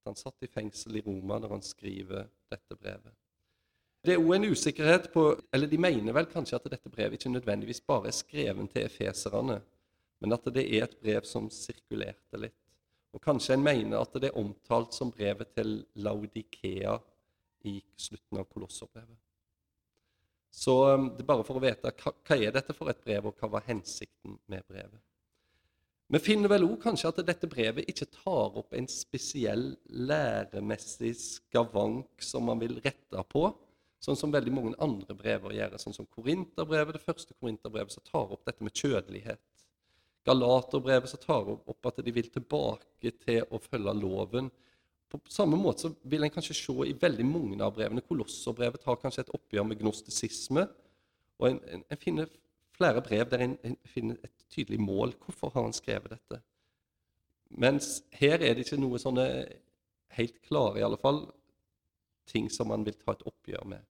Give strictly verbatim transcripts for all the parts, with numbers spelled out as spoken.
han satt i fengsel i Roma når han skriver dette brevet. Det er også en usikkerhet på, eller de mener vel kanskje at dette brevet ikke nødvendigvis bare er skrevet til efeserne, men at det er et brev som sirkulerte litt. Og kanskje en mener at det er omtalt som brevet til Laodikea i slutten av Kolosserbrevet. Så det er bare for å vite hva, hva er dette for et brev, og hva var hensikten med brevet. Vi finner vel også kanskje at dette brevet ikke tar opp en spesiell læremessig skavank som man vil rette på, sånn som veldig mange andre brever gjør, sånn som Korinterbrevet, det første Korinterbrevet, som tar opp dette med kjødelighet. Galaterbrevet så tar opp at de vil tilbake til å følge loven. På samme måte så vil en kanskje se i veldig mange av brevene. Kolosserbrevet tar kanskje et oppgjør med gnostisisme, og en, en, en finner flere brev der en, en finner et tydelig mål. Hvorfor har han skrevet dette? Mens her er det ikke noe sånne helt klare, i alle fall, ting som man vil ta et oppgjør med.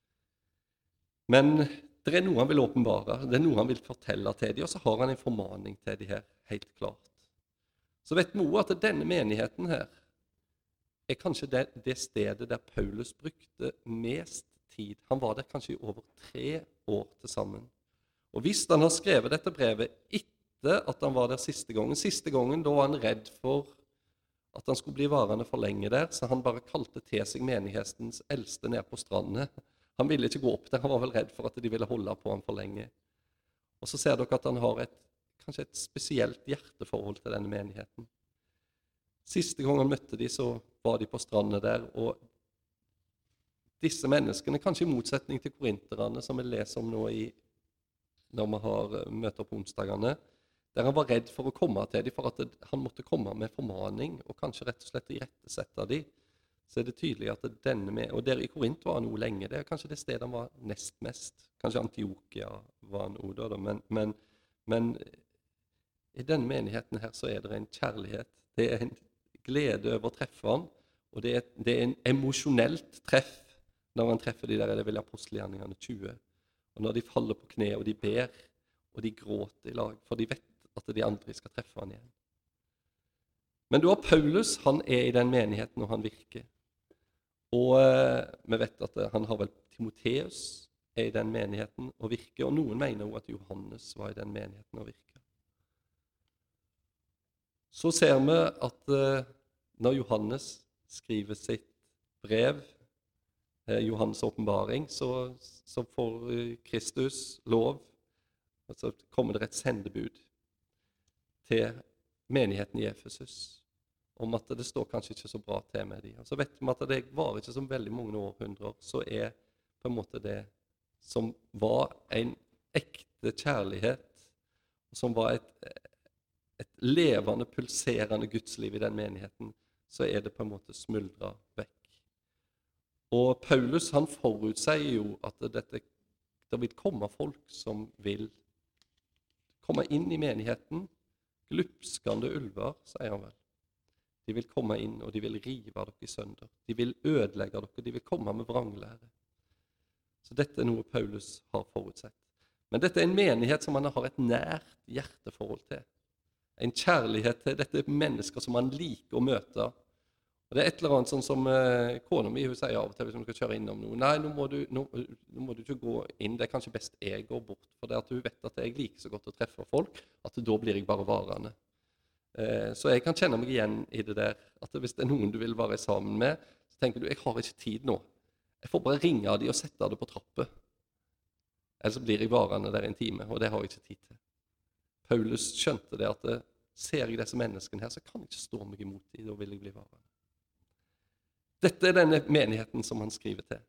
Men det er noe han vil åpenbare, det er noe han vil fortelle til dem, og så har han en formaning til dem her, helt klart. Så vet vi også at denne menigheten her er kanskje det, det stedet der Paulus brukte mest tid. Han var der kanskje i over tre år til sammen. Og hvis han har skrevet dette brevet etter at han var der siste gangen, siste gangen da var han redd for at han skulle bli varende for lenge der, så han bare kalte til seg menighetens eldste ned på strandene. Han ville ikke gå opp der, han var vel redd for at de ville holde på ham for lenge. Og så ser dere at han har et, kanskje et spesielt hjerteforhold til denne menigheten. Siste gang han møtte de, så var de på strandene der, og disse menneskene, kanskje i motsetning til korinterne, som vi leser om nå i, når vi har møter på onsdagene, der han var redd for å komme til dem, for at det, han måtte komme med formaning, og kanskje rett og slett irettesette dem, så er det tydelig at denne med, og der i Korint var han noe lenge, det er kanskje det stedet han var nest mest, kanskje Antiokia var han også da, men, men, men i denne menigheten her så er det en kjærlighet, det er en glede over å treffe han, og det er, det er en emosjonelt treff når han treffer de der, det vil apostelgjerningene tjue, og når de faller på kne og de ber, og de gråter i lag, for de vet at de andre skal treffe han igjen. Men du har Paulus, han er i den menigheten og han virker. Og eh, vi vet at han har vel Timotheus er i den menigheten og virker, og noen mener også at Johannes var i den menigheten og virker. Så ser vi at eh, når Johannes skriver sitt brev, eh, Johannes åpenbaring, så, så får Kristus lov, og så kommer det et sendebud til menigheten i Efesus, om at det står kanskje ikke så bra til med dem. Og så vet vi at det var ikke så veldig mange århundrer, så er på en måte det som var en ekte kjærlighet, som var et, et levende, pulserende gudsliv i den menigheten, så er det på en måte smuldret vekk. Og Paulus, han forutsier jo at dette, det vil komme folk som vil komme inn i menigheten, glupskende ulver, sier han vel. De vil komme inn, og de vil rive dere i sønder. De vil ødelegge dere, de vil komme med vranglære. Så dette er noe Paulus har forutsett. Men dette er en menighet som han har et nært hjerteforhold til. En kjærlighet til dette mennesker som han liker å møte. Og det er et eller annet sånn som eh, kona mi, hun sier av og til hvis hun skal kjøre innom noe. Nei, nå må, du, nå, nå må du ikke gå inn, det er kanskje best jeg går bort. For det at hun vet at jeg liker så godt å treffe folk, at da blir jeg bare varende. Eh, så jeg kan kjenne meg igjen i det der, at hvis det er noen du vil være sammen med, så tenker du, jeg har ikke tid nå. Jeg får bare ringe de og sette det på trappet. Eller så blir jeg varende der en time, og det har jeg ikke tid til. Paulus skjønte det at det, ser jeg disse menneskene her, så kan jeg ikke stå meg imot dem, da vil jeg bli varende. Dette er denne menigheten som han skriver til.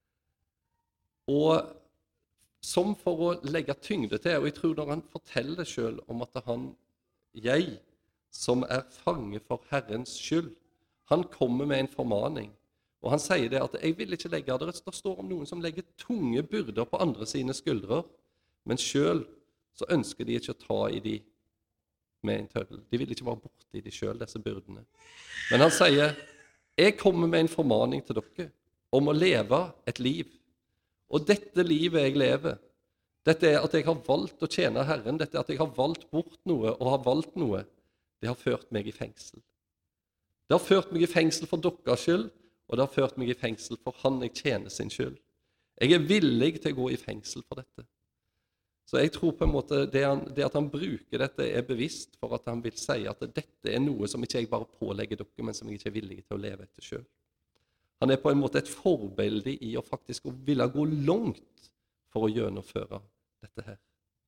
Og som for å legge tyngde til, og jeg tror når han forteller selv om at han, jeg, som er fange for Herrens skyld, han kommer med en formaning, og han sier det at jeg vil ikke legge, det står om noen som legger tunge byrder på andre sine skuldre, men selv så ønsker de ikke å ta i de med en tøddel. De vil ikke være borte i de selv, disse byrdene. Men han sier, jeg kommer med en formaning til dere om å leve et liv. Og dette livet jeg lever, dette er at jeg har valgt å tjene Herren, dette er at jeg har valgt bort noe og har valgt noe, det har ført meg i fengsel. Det har ført meg i fengsel for deres skyld, og det har ført meg i fengsel for han jeg tjener sin skyld. Jeg er villig til å gå i fengsel for dette. Så jeg tror på en måte det, han, det at han bruker dette er bevisst for at han vil si at dette er noe som ikke jeg bare pålegger dere, men som jeg ikke er villig til å leve etter selv. Han er på en måte et forbilde i å faktisk ville gå langt for å gjennomføre dette her.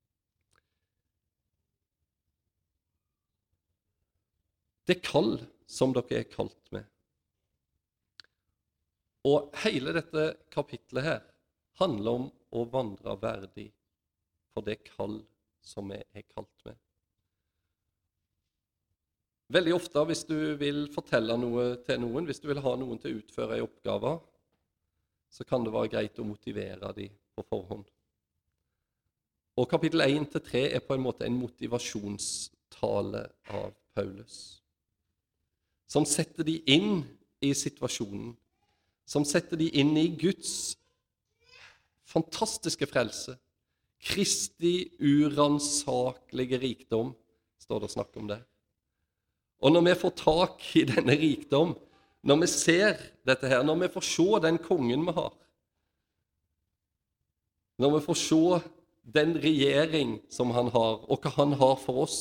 Det kall som dere er kalt med. Og hele dette kapitlet her handler om å vandre verdig for det kall som vi er kalt med. Veldig ofte hvis du vil fortelle noe til noen, hvis du vil ha noen til å utføre en oppgave, så kan det være greit å motivere dem på forhånd. Og kapittel én til tre er på en måte en motivasjonstale av Paulus, som setter de inn i situasjonen, som setter de inn i Guds fantastiske frelse, Kristi uransakelige rikdom, står det å snakke om det. Og når vi får tak i denne rikdom, når vi ser dette her, når vi får se den kongen vi har, når vi får se den regjering som han har, og hva han har for oss,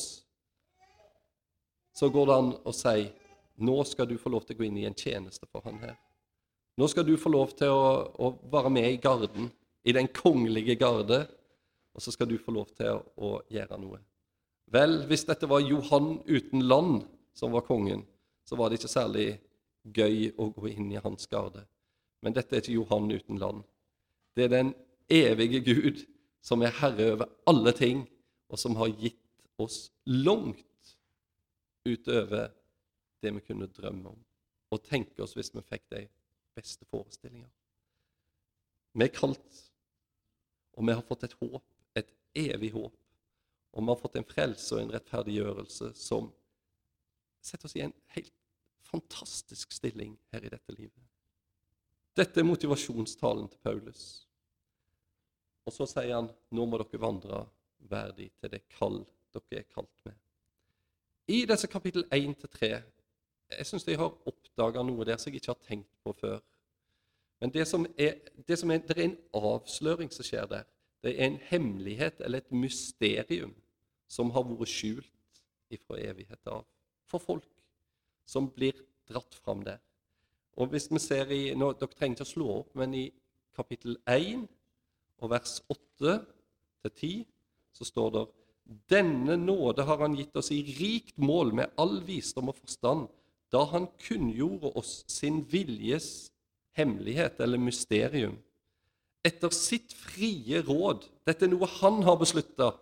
så går det an å si, nå skal du få lov til å gå inn i en tjeneste for han her. Nå skal du få lov til å, å være med i garden, i den kongelige garde, og så skal du få lov til å, å gjøre noe. Vel, hvis dette var Johan uten land som var kongen, så var det ikke særlig gøy å gå inn i hans garde. Men dette er ikke Johan uten land. Det er den evige Gud som er herre over alle ting, og som har gitt oss langt utover det vi kunne drømme om, og tenke oss hvis vi fikk de beste forestillinger. Vi er kalt, og vi har fått et håp, et evig håp, og vi har fått en frelse og en rettferdiggjørelse som setter oss i en helt fantastisk stilling her i dette livet. Dette er motivasjonstalen til Paulus. Og så sier han, nå må dere vandre verdig til det kall dere er kalt med. I disse kapittel én til tre, jeg synes jeg har oppdaget noe der som jeg ikke har tenkt på før. Men det som er, det som er, det er en avsløring som skjer der. Det er en hemmelighet eller et mysterium som har vært skjult ifra evighet av. For folk som blir dratt fram der. Og hvis vi ser i, nå, dere trenger ikke å slå opp, men i kapittel én og vers åtte til ti, så står det, denne nåde har han gitt oss i rikt mål med all visdom og forstand, da han kunngjorde oss sin viljes hemmelighet eller mysterium. Etter sitt frie råd, dette er noe han har besluttet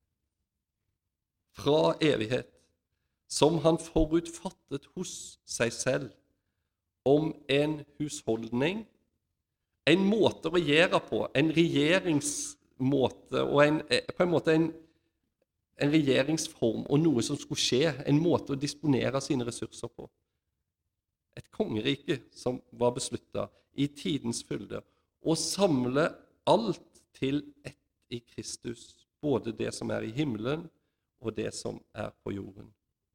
fra evighet, som han forutfattet hos seg selv, om en husholdning, en måte å regjere på, en regjeringsmåte, og en, på en måte en, en regjeringsform, og noe som skulle skje, en måte å disponere sine ressurser på. Et kongerike som var besluttet i tidens fylde, å samle alt til ett i Kristus, både det som er i himmelen, og det som er på jorden.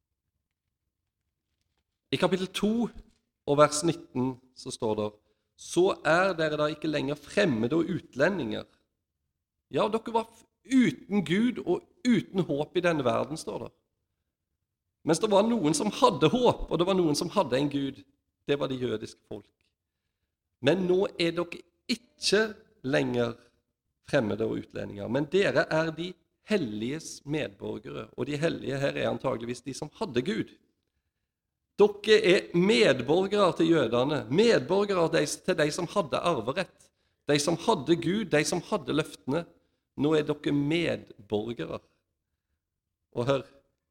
I kapittel to og vers nitten så står det, så er dere da ikke lenger fremmede og utlendinger. Ja, dere var uten Gud og uten håp i denne verden, står det. Mens det var noen som hadde håp, og det var noen som hadde en Gud. Det var de jødiske folk. Men nå er dere ikke lenger fremmede og utlendinger, men dere er de helliges medborgere, og de hellige her er antageligvis de som hadde Gud. Dere er medborgere til jødene, medborgere til de som hadde arverett, de som hadde Gud, de som hadde løftene. Nå er dere medborgere. Og hør,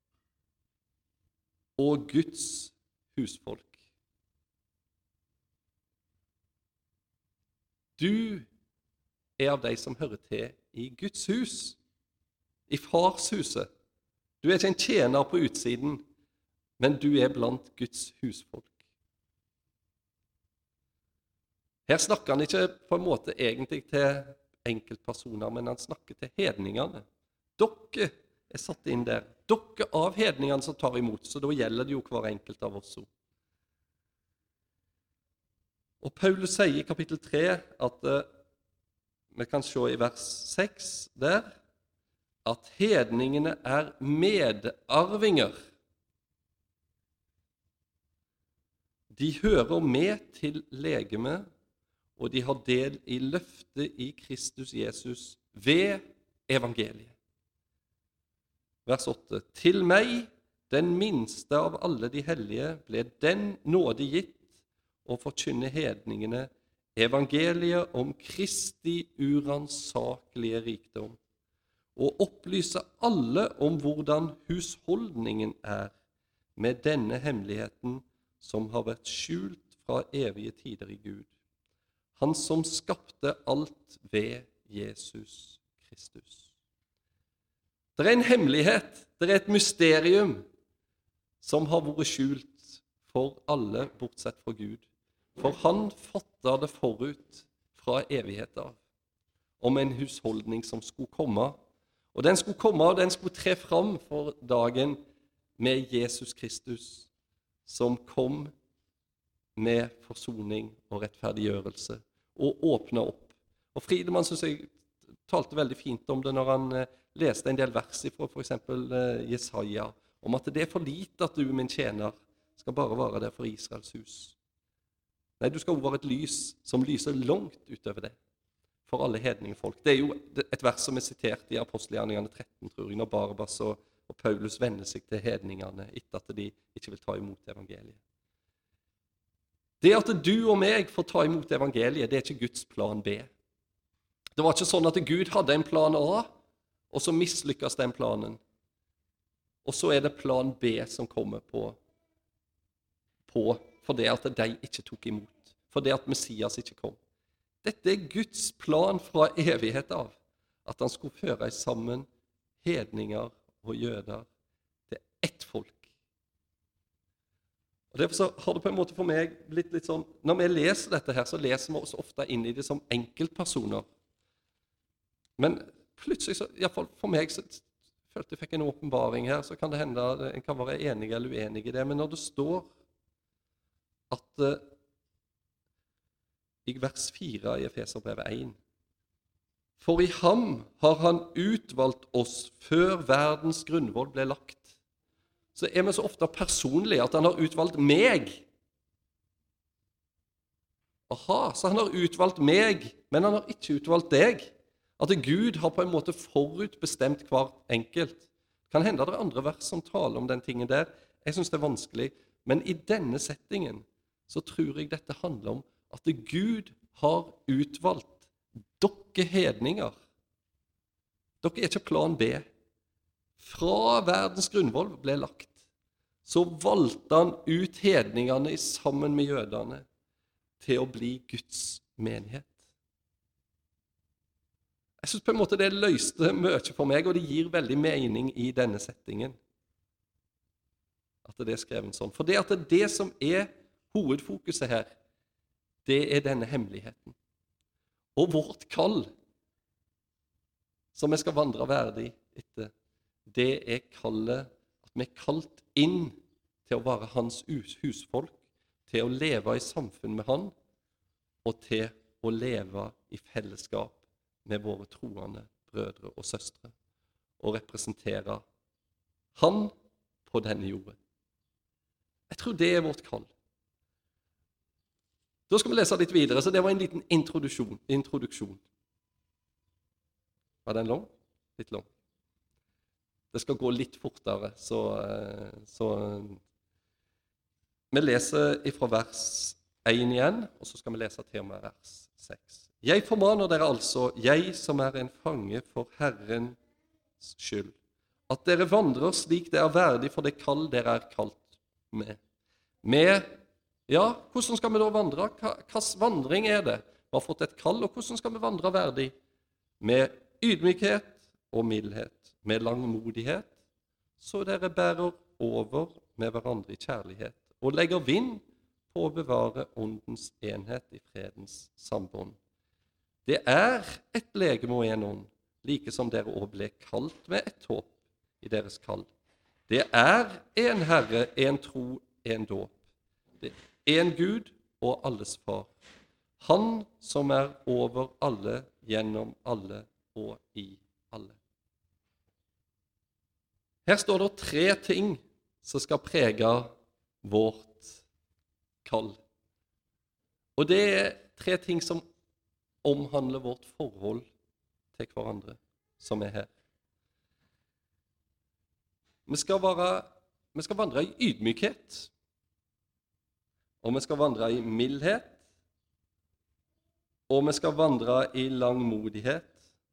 og Guds husfolk. Du er av de som hører til i Guds hus, i fars huset. Du er ikke en tjener på utsiden, men du er blant Guds husfolk. Her snakker han ikke på en måte egentlig til enkeltpersoner, men han snakker til hedningene. Dere er satt inn der. Dere av hedningene som tar imot, så da gjelder det jo hver enkelt av oss. Og Paulus sier i kapittel tre at eh, vi kan se i vers seks der, at hedningene er medarvinger. De hører med til legemet, og de har del i løftet i Kristus Jesus ved evangeliet. Vers åtte. Til meg, den minste av alle de hellige, ble den nåde gitt å forkynne hedningene evangeliet om Kristi uransakelige rikdom, og opplyse alle om hvordan husholdningen er med denne hemmeligheten som har vært skjult fra evige tider i Gud, han som skapte alt ved Jesus Kristus. Det er en hemmelighet, det er et mysterium som har vært skjult for alle bortsett fra Gud. For han fatta det forut fra evighet av, om en husholdning som skulle komme. Og den skulle komme, og den skulle tre fram for dagen med Jesus Kristus, som kom med forsoning og rettferdiggjørelse, og åpna opp. Og Friedemann synes jeg talte veldig fint om det når han eh, leste en del vers fra for eksempel eh, Jesaja, om at det er for lite at du, min tjener, skal bare være der for Israels hus. Nei, du skal også være et lys som lyser langt utover det, for alle hedningefolk. Det er jo et vers som er sitert i Apostelgjerningene tretten, tror jeg, når Barnabas og, og Paulus vender seg til hedningene etter at de ikke vil ta imot evangeliet. Det at du og meg får ta imot evangeliet, det er ikke Guds plan B. Det var ikke sånn at Gud hadde en plan A, og så mislykkes den planen. Og så er det plan B som kommer på, på for det at de ikke tok imot, for det at Messias ikke kom. Dette er Guds plan fra evighet av, at han skulle føre sammen hedninger og jøder til ett folk. Og Derfor så har det på en måte for meg blitt litt sånn, når vi leser dette her, så leser vi oss ofte inn i det som enkeltpersoner. Men plutselig, så, i hvert fall for meg, så følte jeg fikk en åpenbaring her, så kan det hende at en kan være enig eller uenig i det, men når det står at uh, i vers fire i Efeserbrevet én, for i ham har han utvalgt oss før verdens grunnvoll ble lagt. Så er vi så ofte personlige at han har utvalgt meg. Aha, så han har utvalgt meg, men han har ikke utvalgt deg. At Gud har på en måte forutbestemt hver enkelt. Kan hende det er andre vers som taler om den tingen der. Jeg synes det er vanskelig, men i denne settingen så tror jeg dette handler om at Gud har utvalgt dere hedninger. Dere er ikke plan B. Fra verdens grunnvoll ble lagt, så valgte han ut hedningene sammen med jødene til å bli Guds menighet. Jeg synes på en måte det løste mye for meg, og det gir veldig mening i denne settingen. At det er skrevet sånn. For det at det, det som er hovedfokuset her, det er denne hemmeligheten. Og vårt kall, som vi skal vandre verdig etter, det er kallet at vi er kalt inn til å være hans husfolk, til å leve i samfunn med han, og til å leve i fellesskap med våre troende brødre og søstre, og representere han på denne jorden. Jeg tror det er vårt kall. Da skal vi lese litt videre, så det var en liten introduksjon. introduksjon. Var den lang? Litt lang. Det skal gå litt fortere, så, så vi leser fra vers én igjen, og så skal vi lese til og med vers seks. Jeg formaner dere altså, jeg som er en fange for Herrens skyld, at dere vandrer slik det er verdig for det kall dere er kalt med. Med, ja, hvordan skal vi da vandre? Hva slags vandring er det? Vi har fått et kall, og hvordan skal vi vandre verdig? Med ydmykhet og mildhet, med langmodighet, så dere bærer over med hverandre i kjærlighet, og legger vind på å bevare åndens enhet i fredens sambånd. Det er et legeme og en ånd, like som dere også ble kalt med et håp i deres kall. Det er en Herre, en tro, en dåp. Det er en Gud og alles far. Han som er over alle, gjennom alle og i alle. Her står det tre ting som skal prege vårt kall. Og det er tre ting som omhandler vårt forhold til hverandre, som er her. Vi skal, være, vi skal vandre i ydmykhet, og vi skal vandre i mildhet, og vi skal vandre i langmodighet,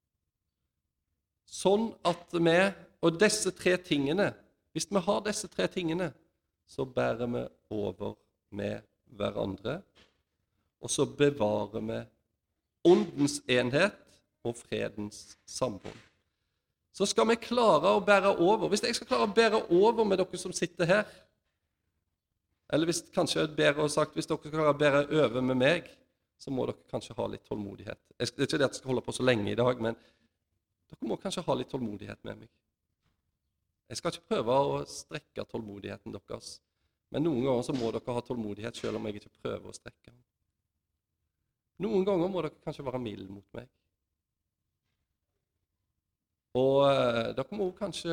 sånn at vi, og disse tre tingene, hvis vi har disse tre tingene, så bærer vi over med hverandre, og så bevarer vi åndens enhet og fredens sambånd. Så skal vi klare å bære over. Hvis jeg skal klare å bære over med dere som sitter her, eller hvis kanskje bedre sagt, hvis dere skal klare å bære over med meg, så må dere kanskje ha litt tålmodighet. Det er ikke det at jeg skal holde på så lenge i dag, men dere må kanskje ha litt tålmodighet med meg. Jeg skal ikke prøve å strekke tålmodigheten deres, men noen ganger så må dere ha tålmodighet selv om jeg ikke prøver å strekke den. Noen ganger må dere kanskje være mild mot meg. Og eh, dere må kanskje,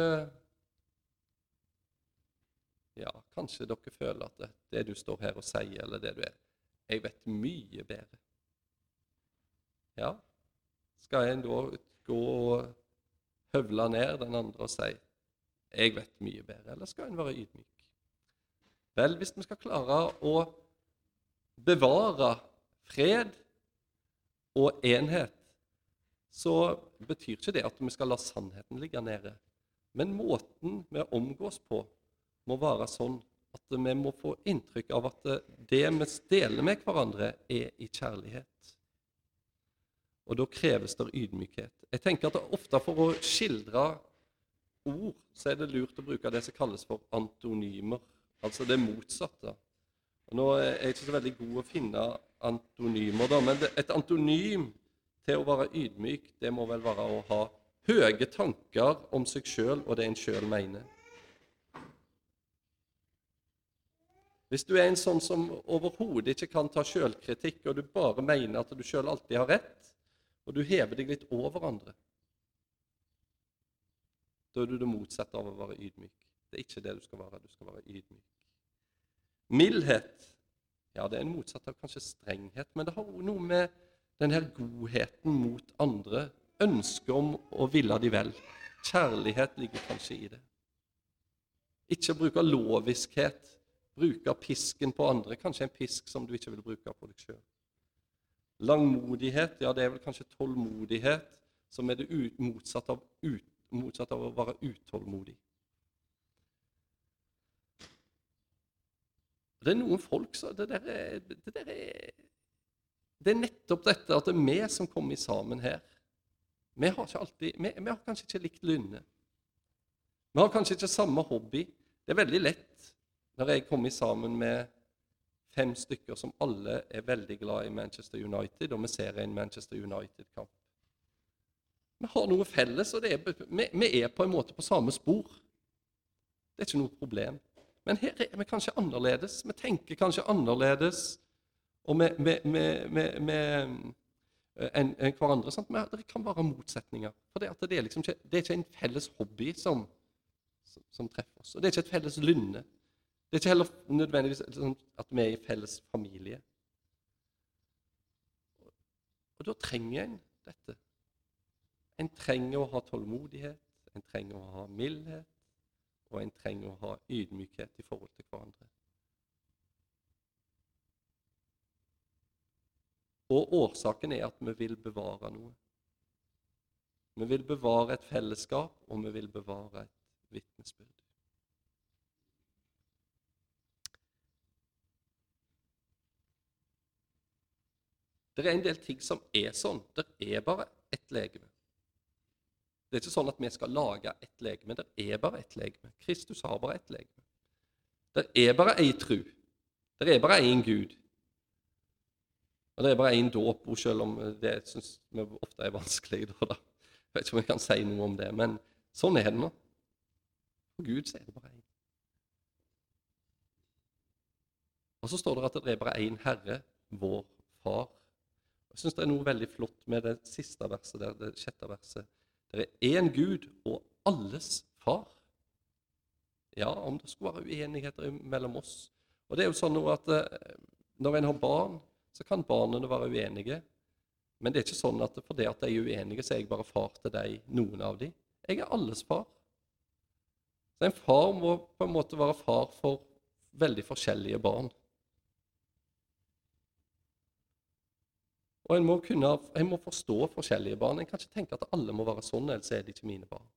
ja, kanskje dere føler at det, det du står her og sier, eller det du er, jeg vet mye bedre. Ja, skal jeg da gå og høvle ned den andre og si, jeg vet mye bedre, eller skal en være ydmyk? Vel, hvis vi skal klare å bevare fred og enhet, så betyr ikke det at vi skal la sannheten ligge nede. Men måten vi omgås på må være sånn at vi må få inntrykk av at det vi deler med hverandre er i kjærlighet. Og da kreves det ydmykhet. Jeg tenker at det ofte for å skildre ord, så er det lurt å bruke det som kalles for antonymer, altså det motsatte. Og nå er jeg ikke så veldig god å finne antonymer, da, men et antonym til å være ydmyk, det må vel være å ha høye tanker om seg selv og det en selv mener. Hvis du er en sånn som overhodet ikke kan ta selvkritikk, og du bare mener at du selv alltid har rett, og du hever deg litt over andre, da er du det motsatte av å være ydmyk. Det er ikke det du skal være, du skal være ydmyk. Mildhet, ja, det er en motsatt av kanskje strenghet, men det har noe med denne godheten mot andre, ønske om å ville de vel. Kjærlighet ligger kanskje i det. Ikke bruke loviskhet, bruke pisken på andre, kanskje en pisk som du ikke vil bruke på deg selv. Langmodighet, ja, det er vel kanskje tålmodighet, som er det ut, motsatt, av ut, motsatt av å være utålmodig. Det er noen folk som det, der er, det, der er, det er nettopp dette at det er vi som kommer sammen her. Vi har, ikke alltid, vi, vi har kanskje ikke likt lynne. Vi har kanskje ikke samme hobby. Det er veldig lett når jeg kommer sammen med fem stykker som alle er veldig glad i Manchester United, og vi ser en Manchester United-kamp. Vi har noe felles, og det er, vi, vi er på en måte på samme spor. Det er ikke noe problem. Men her er vi kanskje annerledes. Vi tenker kanskje annerledes og med, med, med, med, med en, en hverandre. Sant? Men det kan være motsetninger. For det, at det, er liksom ikke, det er ikke en felles hobby som, som, som treffer oss. Og det er ikke et felles lynne. Det er ikke heller nødvendigvis sånn at vi er i felles familie. Og da trenger en dette. En trenger å ha tålmodighet, en trenger å ha mildhet, og en trenger å ha ydmykhet i forhold til hverandre. Og årsaken er at vi vil bevare noe. Vi vil bevare et fellesskap, og vi vil bevare et vitnesbyrd. Det er en del ting som er sånn. Det er bare ett legeme. Det er ikke sånn at vi skal lage ett legeme. Det er bare ett legeme. Kristus har bare ett legeme. Det er bare en tro. Det er bare en Gud. Og det er bare en dåp, selv om det synes vi ofte er vanskelig. Da. Jeg vet ikke om jeg kan si noe om det, men sånn er det nå. For Gud så er det bare en. Og så står det at det er bare en Herre, vår Far. Jeg synes det er noe veldig flott med det siste verset der, det sjette verset. Det er en Gud og alles Far. Ja, om det skulle være uenigheter mellom oss. Og det er jo sånn at når en har barn, så kan barnene være uenige. Men det er ikke sånn at for det at de er uenige, så er jeg bare far til deg, noen av dem. Jeg er alles far. Så en far må på en måte være far for veldig forskjellige barn. Og en må, kunne, en må forstå forskjellige barn. En kan ikke tenke at alle må være sånn, ellers er det ikke mine barn.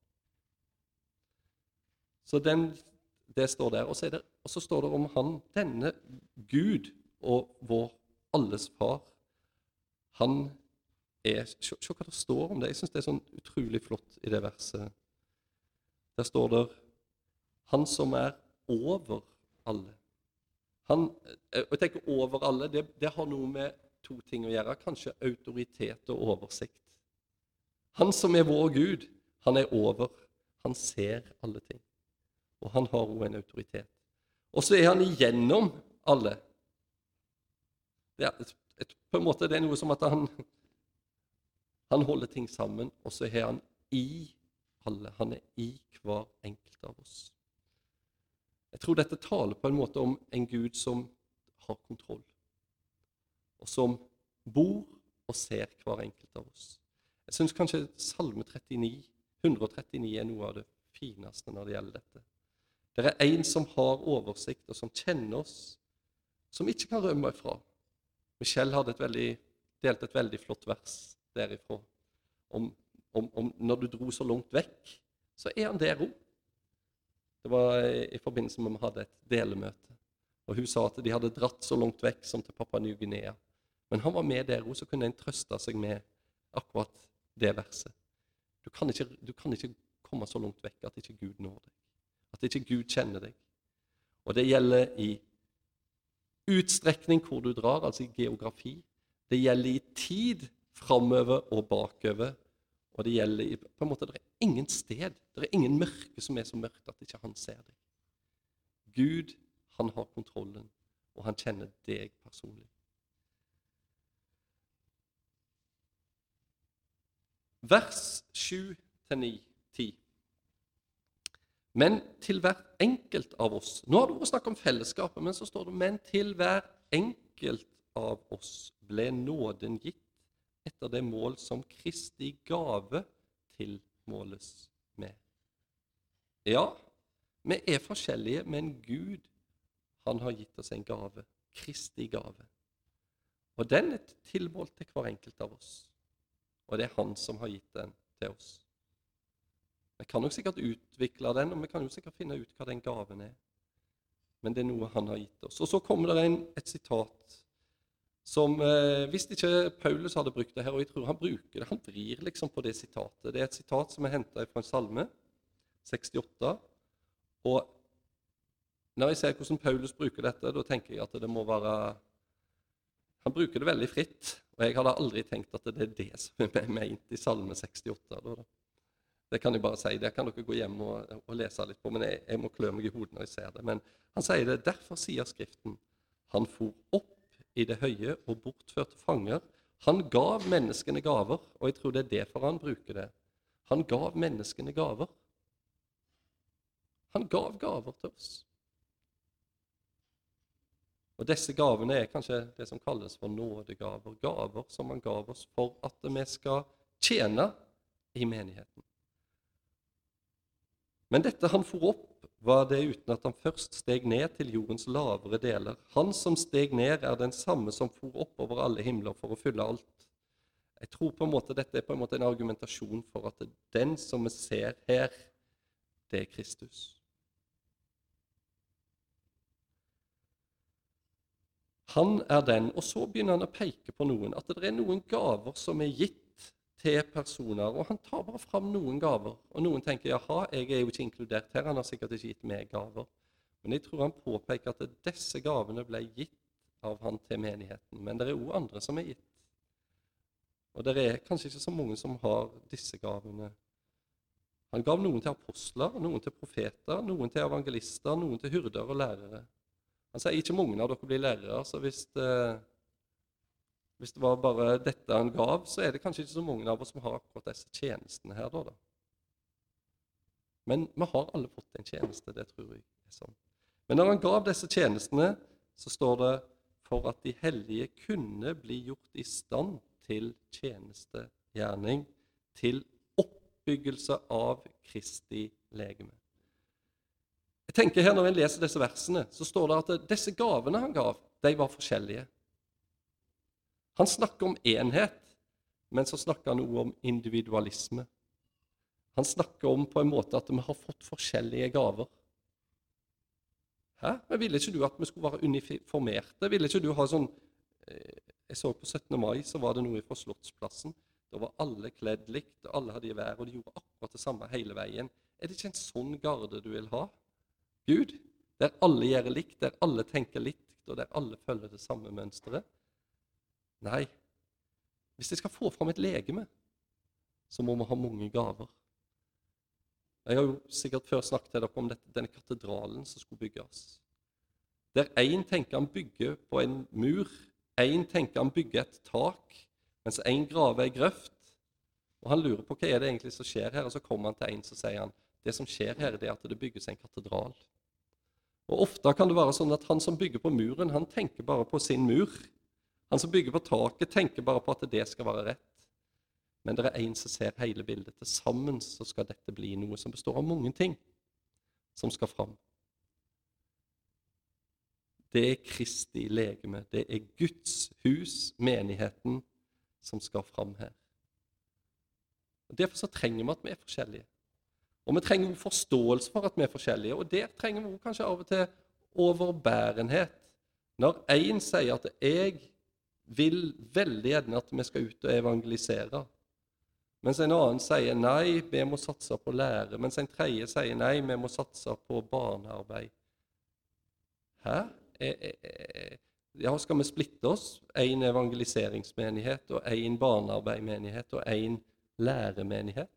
Så den, det står der. Og så, det, og så står det om han, denne Gud og vår alles far. Han er, se, se hva det står om det. Jeg synes det er sånn utrolig flott i det verset. Der står det, han som er over alle. Han, jeg tenker over alle, det, det har noe med to ting å gjøre, kanskje autoritet og oversikt. Han som er vår Gud, han er over, han ser alle ting. Og han har også en autoritet. Og så er han igjennom alle. Det er, et, på en måte det er noe som at han, han holder ting sammen, og så er han i alle. Han er i hver enkelt av oss. Jeg tror dette taler på en måte om en Gud som har kontroll, og som bor og ser hver enkelt av oss. Jeg synes kanskje Salme trettini, hundre og trettini er noe av det fineste når det gjelder dette. Det er en som har oversikt, og som kjenner oss, som ikke kan rømme ifra. Michelle hadde et veldig, delt et veldig flott vers derifra, om, om, om når du dro så langt vekk, så er han der også. Det var i forbindelse med at vi hadde et delemøte, og hun sa at de hadde dratt så langt vekk som til Papua Ny Guinea. Men han var med der også, så kunne en trøste seg med akkurat det verset. Du kan ikke, du kan ikke komme så langt vekk at ikke Gud når deg. At ikke Gud kjenner deg. Og det gjelder i utstrekning hvor du drar, altså i geografi. Det gjelder i tid, fremover og bakover. Og det gjelder i, på en måte, det er ingen sted, det er ingen mørke som er så mørkt at ikke han ser deg. Gud, han har kontrollen, og han kjenner deg personlig. Vers sju til ni, ti. Men til hver enkelt av oss, nå har det vært snakk om fellesskapet, men så står det, men til hver enkelt av oss ble nåden gitt etter det mål som Kristi gave tilmåles med. Ja, vi er forskjellige, men Gud, han har gitt oss en gave, Kristi gave. Og den er tilmålt til hver enkelt av oss. Og det er han som har gitt den til oss. Vi kan jo sikkert utvikle den, og vi kan jo sikkert finne ut hva den gaven er. Men det er noe han har gitt oss. Og så kommer det en, et sitat som, eh, hvis ikke Paulus hadde brukt det her, og jeg tror han bruker det, han vrir liksom på det sitatet. Det er et sitat som er hentet fra en salme, sekstiåtte. Og når jeg ser hvordan Paulus bruker dette, da tenker jeg at det må være, han bruker det veldig fritt, og jeg hadde aldri tenkt at det er det som er ment i salme sekstiåtte. Da, da. Det kan jeg bare si, det kan dere gå hjem og, og lese litt på, men jeg, jeg må klø meg i hodet når jeg ser det. Men han sier det, derfor sier Skriften, han for opp i det høye og bortførte fanger. Han gav menneskene gaver, og jeg tror det er derfor han bruker det. Han gav menneskene gaver. Han gav gaver til oss. Og disse gavene er kanskje det som kalles for nådegaver. Gaver som han gav oss for at vi skal tjene i menigheten. Men dette han for opp, var det uten at han først steg ned til jordens lavere deler. Han som steg ned er den samme som for opp over alle himler for å fylle alt. Jeg tror på en måte dette er på en måte en argumentasjon for at den som vi ser her, det er Kristus. Han er den, og så begynner han å peke på noen, at det er noen gaver som er gitt til personer, og han tar bare fram noen gaver. Og noen tenker, jaha, jeg er jo ikke inkludert her, han har sikkert ikke gitt meg gaver. Men jeg tror han påpeker at disse gavene ble gitt av han til menigheten, men det er også andre som er gitt. Og det er kanskje ikke så mange som har disse gavene. Han gav noen til apostler, noen til profeter, noen til evangelister, noen til hyrder og lærere. Han sier ikke mange av dere blir lærere, så hvis det, hvis det var bare dette han gav, så er det kanskje ikke så mange av oss som har akkurat disse tjenestene her da. da. Men vi har alle fått en tjeneste, det tror jeg er sånn. Men når han gav disse tjenestene, så står det for at de hellige kunne bli gjort i stand til tjenestegjerning, til oppbyggelse av Kristi legeme. Jeg tenker her når jeg leser disse versene, så står det at disse gavene han gav, de var forskjellige. Han snakker om enhet, men så snakker han også om individualisme. Han snakker om på en måte at vi har fått forskjellige gaver. Hæ? Men ville ikke du at vi skulle være uniformerte? Ville ikke du ha sånn... Jeg så på syttende mai, så var det noe fra Slottsplassen. Da var alle kledd likt, alle hadde gevær, og de gjorde akkurat det samme hele veien. Er det ikke en sånn garde du vil ha? Gud, der alle gjør likt, der alle tenker likt, og der alle følger det samme mønstret? Nei. Hvis jeg skal få fram et legeme, så må vi ha mange gaver. Jeg har jo sikkert før snakket til dere om dette, denne katedralen som skulle bygges. Der en tenker han bygger på en mur, en tenker han bygger et tak, mens en graver en grøft, og han lurer på hva er det egentlig som skjer her, og så kommer han til en, så sier han, det som skjer her er at det bygges en katedral. Og ofte kan det være sånn at han som bygger på muren, han tenker bare på sin mur. Han som bygger på taket tenker bare på at det skal være rett. Men det er en som ser hele bildet. Til sammen så skal dette bli noe som består av mange ting som skal fram. Det er Kristi legeme. Det er Guds hus, menigheten, som skal fram her. Og derfor så trenger vi at vi er forskjellige. Og vi trenger forståelse for at vi er forskjellige. Og der trenger vi kanskje av og til overbærenhet. Når en sier at jeg vil veldig gjerne at vi skal ut og evangelisere, mens en annen sier nei, vi må satse på lære, mens en tredje sier nei, vi må satse på barnearbeid. Hæ? Ja, skal vi splitte oss? En evangeliseringsmenighet, og en barnearbeidmenighet, og en læremenighet?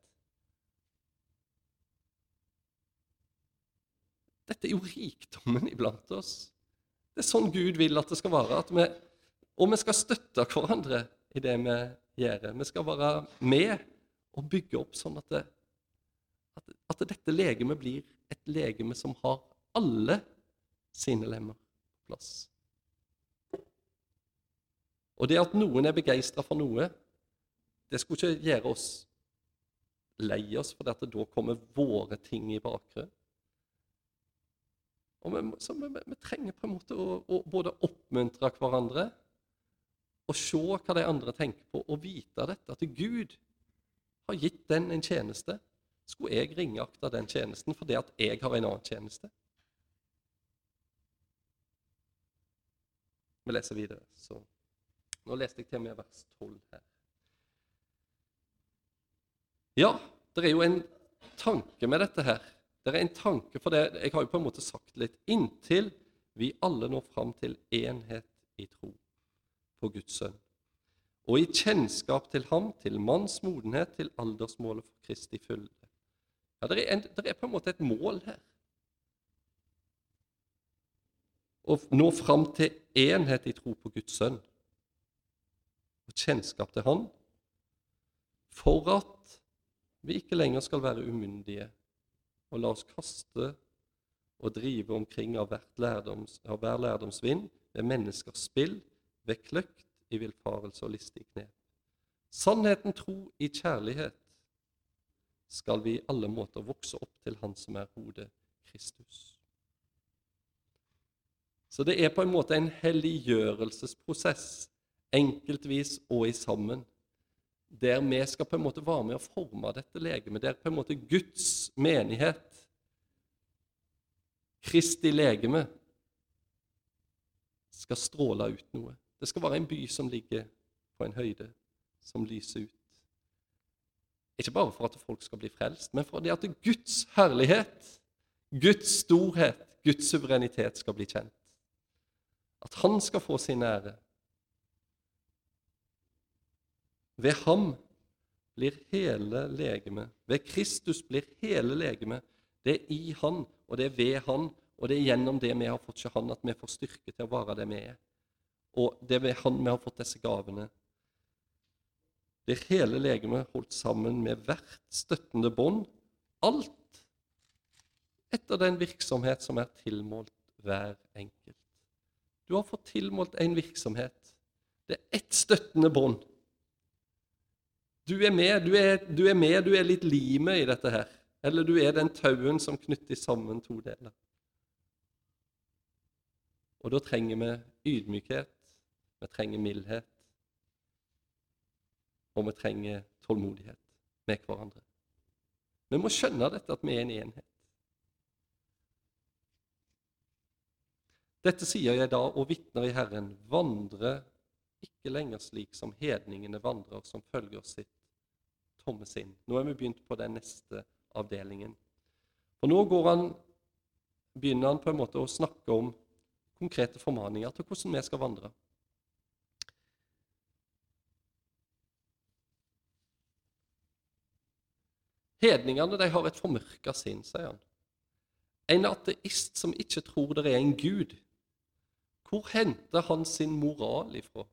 Dette er jo rikdommen iblant oss. Det er sånn Gud vil at det skal være, at vi, og vi skal støtte hverandre i det vi gjør. Vi skal være med og bygge opp sånn at, det, at, at dette legemet blir et legeme som har alle sine lemmer på plass. Og det at noen er begeistret for noe, det skulle ikke gjøre oss lei oss, for at da kommer våre ting i bakgrunn. Og vi, så vi, vi trenger på en måte å, å både oppmuntre hverandre og se hva de andre tenker på, og vite dette, at Gud har gitt den en tjeneste. Skulle jeg ringakte den tjenesten for det at jeg har en annen tjeneste? Vi leser videre. Så. Nå leste jeg til med vers tolv her. Ja, det er jo en tanke med dette her. Det er en tanke, for det, jeg har jo på en måte sagt litt, inntil vi alle når fram til enhet i tro på Guds sønn, og i kjennskap til ham, til manns modenhet, til aldersmålet for Kristi fylde. Ja, det er, en, det er på en måte et mål her. Å nå fram til enhet i tro på Guds sønn, og kjennskap til ham, for at vi ikke lenger skal være umyndige, og la oss kaste og drive omkring av, lærdoms, av hver lærdomsvind, ved menneskers spill, ved kløkt i vilfarelse og listig knep. Sannheten tro i kjærlighet skal vi i alle måter vokse opp til han som er hodet, Kristus. Så det er på en måte en helliggjørelsesprosess, enkeltvis og i sammen, der vi skal på en måte være med å forme dette legemet, der på en måte Guds menighet, Kristi legeme, skal stråle ut noe. Det skal være en by som ligger på en høyde, som lyser ut. Ikke bare for at folk skal bli frelst, men for det at Guds herlighet, Guds storhet, Guds suverenitet skal bli kjent. At han skal få sin ære. Ved ham blir hele legeme, ved Kristus blir hele legeme, det er i han, og det er ved han, Og det er gjennom det vi har fått til Han, at vi får styrke til å være det vi er. Og det er ved Han vi har fått disse gavene. Det er hele legemet holdt sammen med hvert støttende bånd, alt etter den virksomhet som er tilmålt hver enkelt. Du har fått tilmålt en virksomhet. Det er ett støttende bånd. Du er med, du er, du er med, du er litt limet i dette her. Eller du er den tauen som knytter sammen to deler. Og da trenger vi ydmykhet, vi trenger mildhet, og vi trenger tålmodighet med hverandre. Vi må skjønne dette, at vi er en enhet. Dette sier jeg da, og vitner i Herren, vandre ikke lenger slik som hedningene vandrer, som følger sitt tomme sinn. Nå er vi begynt på den neste avdelingen. Og nå går han, begynner han på en måte å snakke om konkrete formaninger til hvordan vi skal vandre. Hedningene, de har et formørket sinn, sier han. En ateist som ikke tror det er en Gud, hvor henter han sin moral ifra?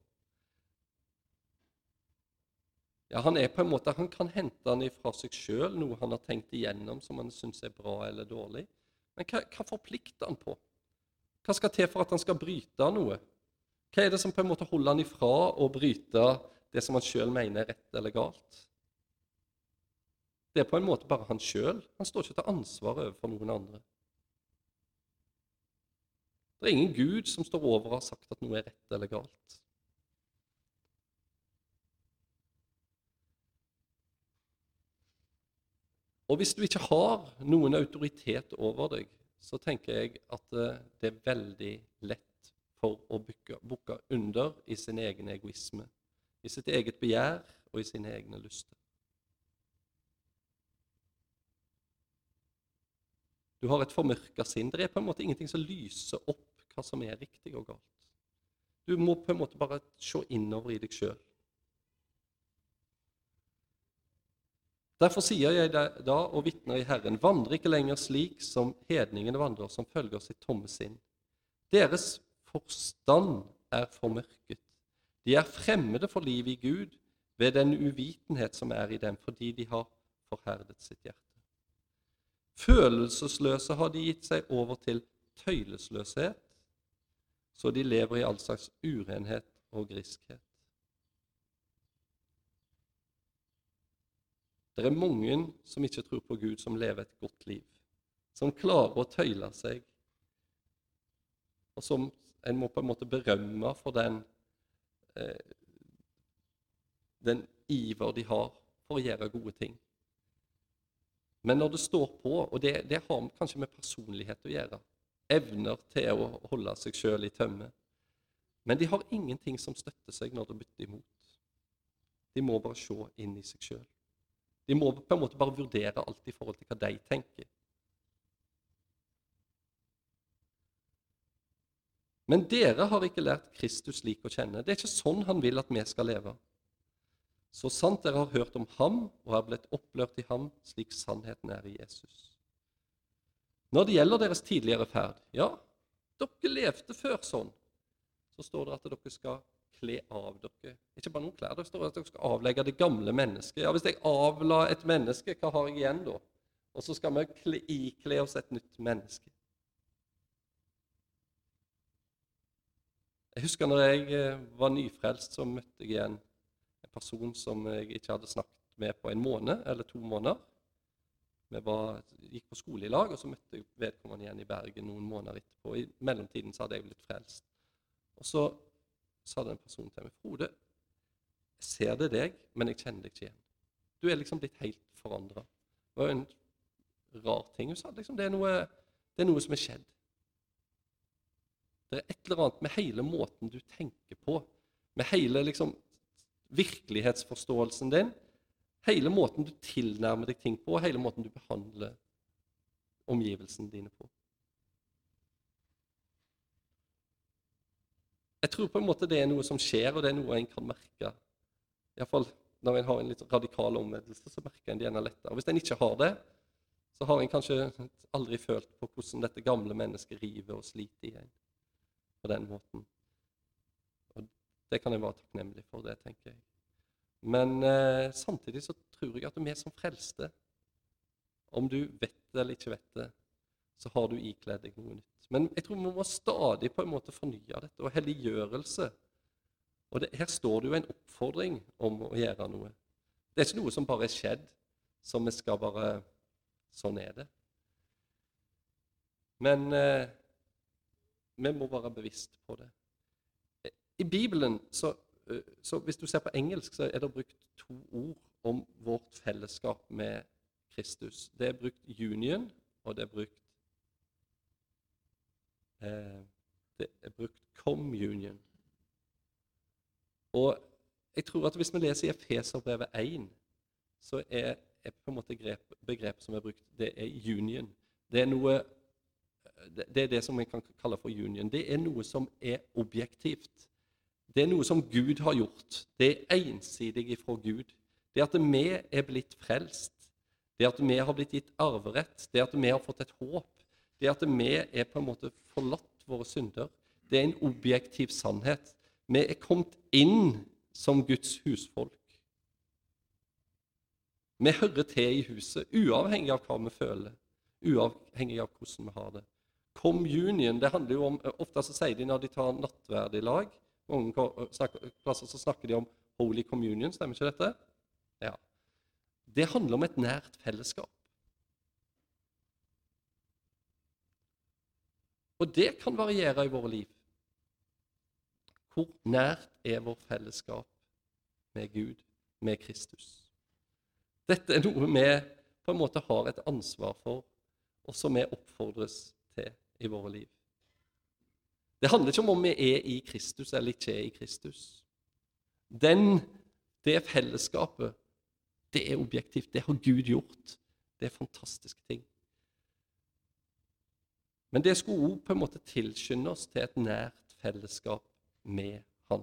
Ja, han er på en måte, han kan hente den ifra seg selv, noe han har tenkt igjennom som han synes er bra eller dårlig. Men hva, hva forplikter han på? Hva skal til for at han skal bryte noe? Hva er det som på en måte holder han ifra å bryte det som han selv mener er rett eller galt? Det er på en måte bare han selv. Han står ikke til ansvar overfor noen andre. Det er ingen Gud som står over og har sagt at noe er rett eller galt. Og hvis du ikke har noen autoritet over deg, så tenker jeg at det er veldig lett for å bukke, bukke under i sin egen egoisme, i sitt eget begjær og i sine egne lyster. Du har et formørket sinn. Det er på en måte ingenting som lyser opp hva som er riktig og galt. Du må på en måte bare se innover i deg selv. Derfor sier jeg da, og vitner i Herren, vandre ikke lenger slik som hedningene vandrer, som følger sitt tomme sinn. Deres forstand er formørket. De er fremmede for liv i Gud ved den uvitenhet som er i dem, fordi de har forherdet sitt hjerte. Følelsesløse har de gitt seg over til tøylesløshet, så de lever i all slags urenhet og griskhet. Det er mange som ikke tror på Gud, som lever et godt liv, som klarer å tøyle seg, og som en må på en måte berømme for den, eh, den iver de har for å gjøre gode ting. Men når det står på, og det, det har kanskje med personlighet å gjøre, evner til å holde seg selv i tømme, men de har ingenting som støtter seg når det bytter imot. De må bare se inn i seg selv. De må på en måte bare vurdere alt i forhold til hva de tenker. Men dere har ikke lært Kristus slik å kjenne. Det er ikke sånn han vil at vi skal leve. Så sant dere har hørt om ham og har blitt opplørt i ham, slik sannheten er i Jesus. Når det gjelder deres tidligere ferd, ja, dere levde før sånn, så står det at dere skal kle av dere. Ikke bare noen klær, det står at dere skal avlegge det gamle mennesket. Ja, hvis jeg avla et menneske, hva har jeg igjen da? Og så skal vi kle, ikle oss et nytt menneske. Jeg husker når jeg var nyfrelst, så møtte jeg igjen en person som jeg ikke hadde snakket med på en måned eller to måneder. Vi var, gikk på skole i lag, og så møtte jeg vedkommende igjen i Bergen noen måneder etterpå. I mellomtiden så hadde jeg blitt frelst. Og så sa den personen til meg, Frode, jeg ser det deg, men jeg kjenner deg ikke igjen. Du er liksom blitt helt forandret. Det var jo en rar ting. Hun sa liksom, det er noe, det er noe som er skjedd. Det er et eller annet med hele måten du tenker på, med hele liksom virkelighetsforståelsen din, hele måten du tilnærmer deg ting på, og hele måten du behandler omgivelsene dine på. Jeg tror på en måte det er noe som skjer, og det er noe en kan merke. I hvert fall når en har en litt radikal omvendelse, så merker en det gjerne lettere. Hvis en ikke har det, så har en kanskje aldri følt på hvordan dette gamle mennesket river og sliter i en på den måten. Og det kan jeg være takknemlig for, det tenker jeg. Men eh, samtidig så tror jeg at vi som frelste, om du vet det eller ikke vet det, så har du ikledd deg noe nytt. Men jeg tror vi må stadig på en måte fornye dette, og helliggjørelse. Og det, her står det jo en oppfordring om å gjøre noe. Det er ikke noe som bare er skjedd, som vi skal bare, sånn er det. Men eh, vi må være bevisst på det. I Bibelen, så, så hvis du ser på engelsk, så er det brukt to ord om vårt fellesskap med Kristus. Det er brukt union, og det er brukt eh, det er brukt communion. Og jeg tror at hvis vi leser i Efeserbrevet én, så er, er på en måte grep, begrep som er brukt, det er union. Det er noe, det er det som vi kan kalle for union. Det er noe som er objektivt. Det er noe som Gud har gjort. Det er ensidig fra Gud. Det at vi er blitt frelst, det at vi har blitt gitt arverett, det at vi har fått et håp, det at vi er på en måte forlatt våre synder, det er en objektiv sannhet. Vi er kommet inn som Guds husfolk. Vi hører til i huset, uavhengig av hva vi føler, uavhengig av hvordan vi har det. Communion, det handler jo om, ofte så sier de når de tar nattverd i lag, mange plasser så snakker de om Holy Communion, stemmer ikke dette? Ja. Det handler om et nært fellesskap. Og det kan variere i våre liv. Hvor nært er vår fellesskap med Gud, med Kristus? Dette er noe vi på en måte har et ansvar for, og som vi oppfordres til i våre liv. Det handler ikke om om vi er i Kristus eller ikke er i Kristus. Den, det fellesskapet, det er objektivt, det har Gud gjort. Det er fantastiske ting. Men det skulle også på en måte tilskynde oss til et nært fellesskap med Han.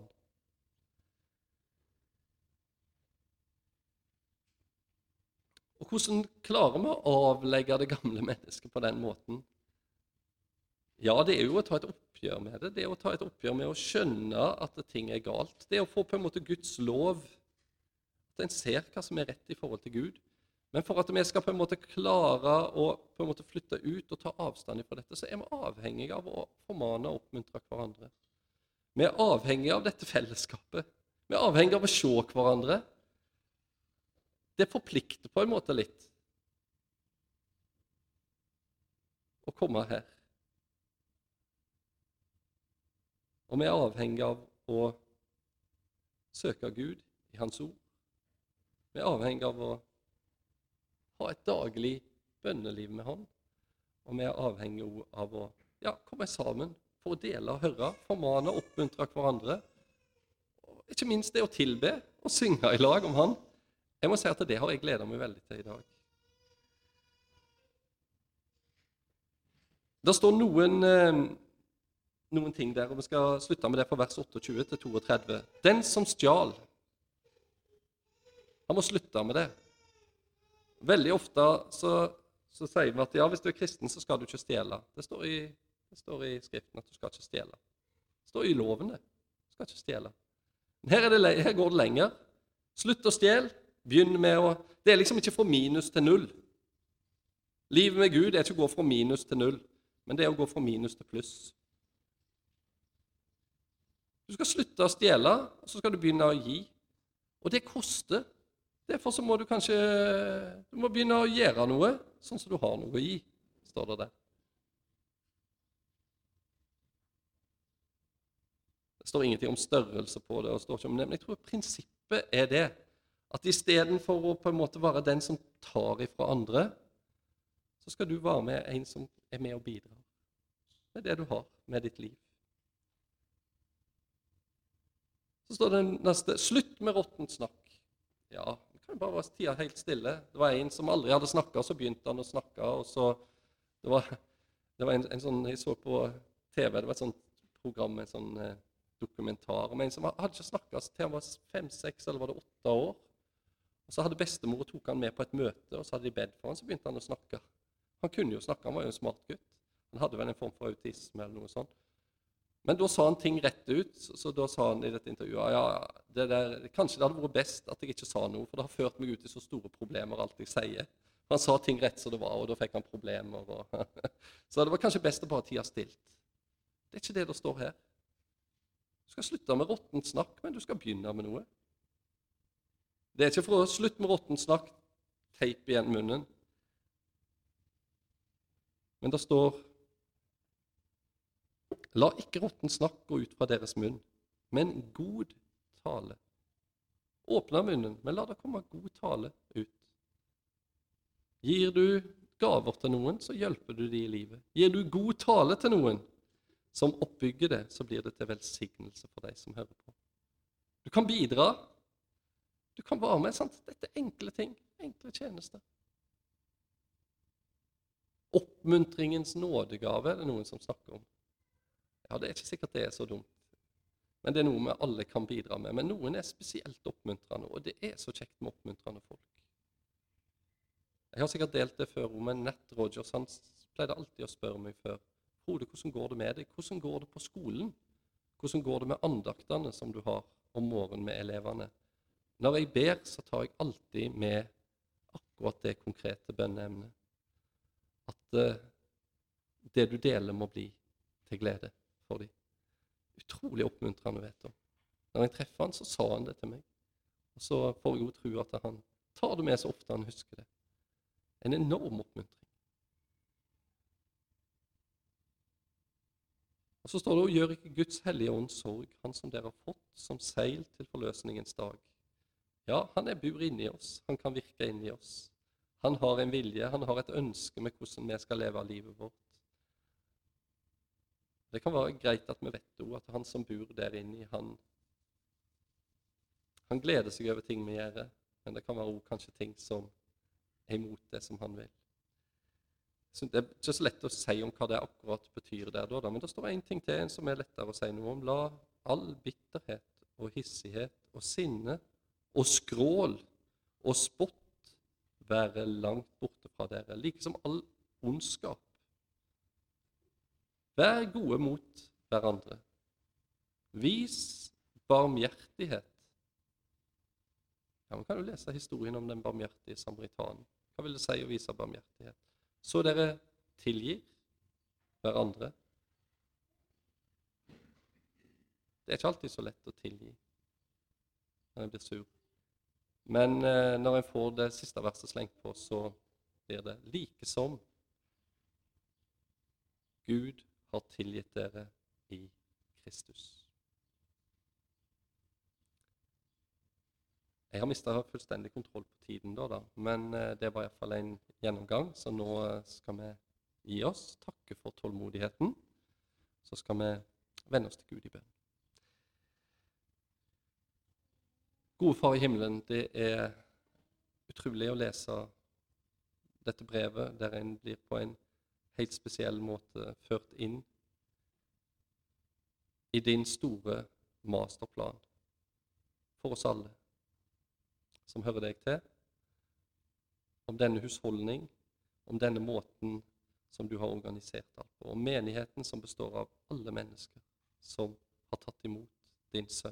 Og hvordan klarer vi å avlegge det gamle mennesket på den måten? Ja, det er jo å ta et oppgjør med det. Det er å ta et oppgjør med å skjønne at ting er galt. Det er å få på en måte Guds lov, at en ser hva som er rett i forhold til Gud. Men for at vi skal på en måte klare å på en måte flytte ut og ta avstand fra dette, så er vi avhengige av å formane og oppmuntre hverandre. Vi er avhengige av dette fellesskapet. Vi er avhengige av å se hverandre. Det forplikter på en måte litt å komme her. Og vi er avhengige av å søke Gud i Hans ord. Vi er avhengige av å ha et daglig bønneliv med Han. Og vi er avhengige av å ja, komme sammen for å dele og høre, formane og oppmuntre hverandre. Og ikke minst det å tilbe og synge i lag om Han. Jeg må si at det har jeg gledet meg veldig til i dag. Det står noen, noen ting der, og vi skal slutte med det fra vers tjueåtte til trettito. Den som stjal, han må slutte med det. Veldig ofte så, så sier vi at ja, hvis du er kristen, så skal du ikke stjele. Det står i, det står i skriften at du skal ikke stjele. Det står i lovene. Du skal ikke stjele. Men her, er det, her går det lenger. Slutt å stjele. Begynn med å... Det er liksom ikke fra minus til null. Livet med Gud er ikke å gå fra minus til null, men det er å gå fra minus til pluss. Du skal slutte å stjele, og så skal du begynne å gi. Og det koster. Derfor så må du kanskje... Du må begynne å gjøre noe, sånn som du har noe å gi, står det der. Det står ingenting om størrelse på det, og står ikke om det, men jeg tror prinsippet er det. At i stedet for å på en måte være den som tar ifra andre, så skal du være med en som er med og bidrar med det du har, med ditt liv. Så står det neste, slutt med råttent snakk. Ja, det kan jo bare være tida helt stille. Det var en som aldri hadde snakket, så begynte han å snakke, og så, det var, det var en, en sånn, jeg så på T V, det var et sånt program, en sånn eh, dokumentar, om en som hadde ikke snakket til han var fem, seks, eller var det åtte år. Og så hadde bestemor og tok han med på et møte, og så hadde de bedt for han, så begynte han å snakke. Han kunne jo snakke, han var jo en smart gutt. Han hadde vel en form for autisme eller noe sånt. Men da sa han ting rett ut, så, så da sa han i dette intervjuet, ja, det der, kanskje det hadde vært best at jeg ikke sa noe, for det har ført meg ut i så store problemer alt jeg sier. Han sa ting rett som det var, og da fikk han problemer. Og så det var kanskje best å bare tie stilt. Det er ikke det det står her. Du skal slutte med råttent snakk, men du skal begynne med noe. Det er ikke for å slutte med råttent snakk, teip igjen munnen. Men det står, la ikke råttent snakk gå ut fra deres munn, men god tale. Åpne munnen, men la det komme god tale ut. Gir du gaver til noen, så hjelper du de i livet. Gir du god tale til noen som oppbygger det, så blir det til velsignelse for deg som hører på. Du kan bidra. Du kan være med. Sant? Dette er enkle ting, enkle tjenester. Oppmuntringens nådegave er det noen som snakker om. Ja, det er ikke sikkert det er så dumt. Men det er noe vi alle kan bidra med. Men noen er spesielt oppmuntrende, og det er så kjekt med oppmuntrende folk. Jeg har sikkert delt det før, men Nett Rogers han pleide alltid å spørre meg før, Frode, hvordan går det med deg? Hvordan går det på skolen? Hvordan går det med andaktene som du har om morgenen med elevene? Når jeg ber, så tar jeg alltid med akkurat det konkrete bønneemnet. At uh, det du deler må bli til glede for dem. Utrolig oppmuntrende, vet du. Når jeg treffer han, så sa han det til meg. Og så får jeg jo tro at han tar det med så ofte han husker det. En enorm oppmuntring. Og så står det, gjør ikke Guds hellige ånd sorg, han som dere har fått som seil til forløsningens dag. Ja, han er bur inni oss, han kan virke inni oss. Han har en vilje, han har et ønske med hvordan vi skal leve livet vårt. Det kan være greit at vi vet jo at han som bor der inne, han, han gleder seg over ting vi gjør, men det kan være også kanskje ting som er imot det som han vil. Så det er ikke så lett å si om hva det akkurat betyr der, da, men det står en ting til en som er lettere å si noe om. La all bitterhet og hissighet og sinne og skrål og spott være langt borte fra dere, like som all ondskap. Vær gode mot hverandre. Vis barmhjertighet. Ja, man kan jo lese historien om den barmhjertige samaritanen. Hva vil det si å vise barmhjertighet? Så dere tilgir hverandre. Det er ikke alltid så lett å tilgi når en blir sur. Men eh, når en får det siste verset slengt på, så blir det like som Gud har tilgitt dere i Kristus. Jeg har mistet fullstendig kontroll på tiden da, da. Men eh, det var i hvert fall en gjennomgang, så nå skal vi gi oss, takke for tålmodigheten, så skal vi vende oss til Gud i bønn. Gode Far i himmelen, det er utrolig å lese dette brevet, der en blir på en helt spesiell måte ført inn i din store masterplan for oss alle, som hører deg til, om denne husholdning, om denne måten som du har organisert alt på, om menigheten som består av alle mennesker som har tatt imot din sønn.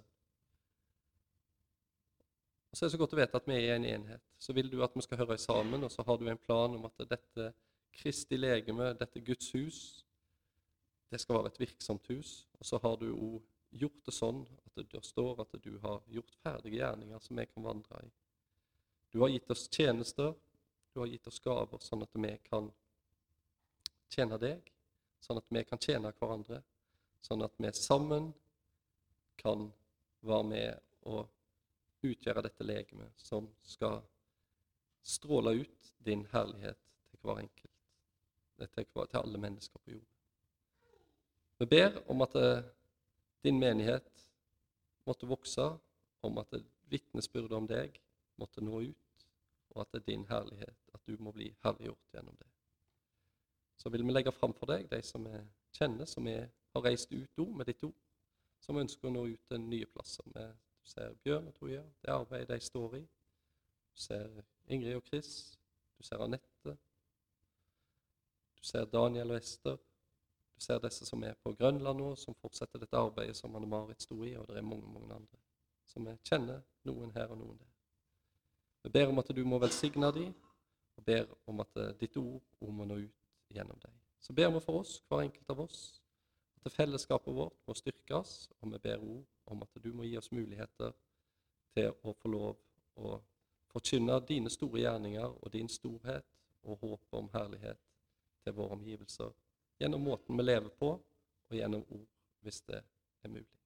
Og så er det så godt å vite at vi er en enhet. Så vil du at vi skal høre sammen, og så har du en plan om at dette Kristi legeme, dette Guds hus, det skal være et virksomt hus. Og så har du jo gjort det sånn at det står at du har gjort ferdige gjerninger som vi kan vandre i. Du har gitt oss tjenester, du har gitt oss gaver, sånn at vi kan tjene deg, sånn at vi kan tjene hverandre, sånn at vi sammen kan være med og utgjøre dette legemet som skal stråle ut din herlighet til hver enkelt, til, hver, til alle mennesker på jorden. Vi ber om at uh, din menighet måtte vokse, om at vitnesbyrdet om deg måtte nå ut, og at det er din herlighet, at du må bli herliggjort gjennom det. Så vil vi legge frem for deg de som vi kjenner, som vi har reist ut ord med ditt ord, som ønsker å nå ut til nye plasser. Med, du ser Bjørn og Toja, det arbeidet de står i. Du ser Ingrid og Chris, du ser Annette. Du ser Daniel og Ester. Du ser disse som er på Grønland nå, som fortsetter dette arbeidet som Anne-Marit stod i, og det er mange, mange andre som jeg kjenner, noen her og noen der. Vi ber om at du må velsigne dem, og ber om at ditt ord om å nå ut gjennom deg. Så ber vi for oss, hver enkelt av oss, at fellesskapet vårt må styrkes, og vi ber ord om at du må gi oss muligheter til å få lov å forkynne dine store gjerninger og din storhet og håp om herlighet til våre omgivelser, gjennom måten vi lever på, og gjennom ord, hvis det er mulig.